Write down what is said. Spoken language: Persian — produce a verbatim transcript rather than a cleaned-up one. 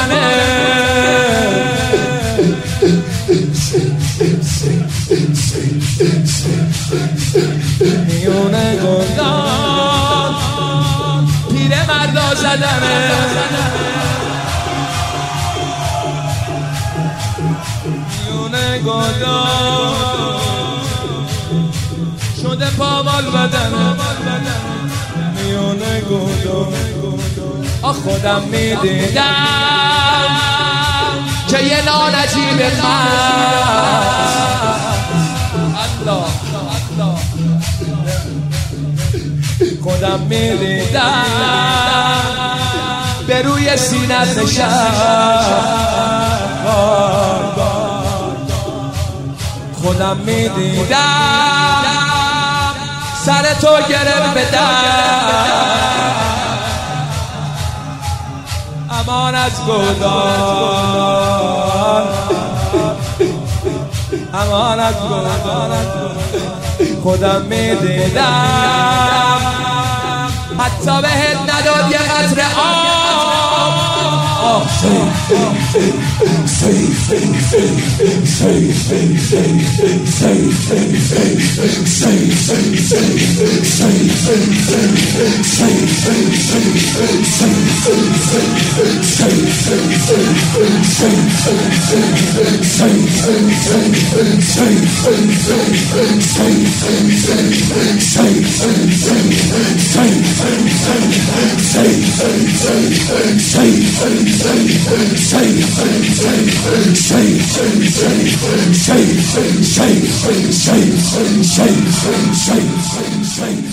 بدنه میونه گلدان پیره مردا زدنه میونه گلدان شده پامال بدنه میونه گلدان آ خودم میدیدم که یه نانجیب من الله خودم میدیدم به روی سینت نشست خودم میدیدم سر تو گرفت به امان از گلدان امان از گلدان خودم میدیدم حتی بهت نداد یه قطره آب Shake, shake, shake, shake, shake, shake, shake, shake, shake, shake.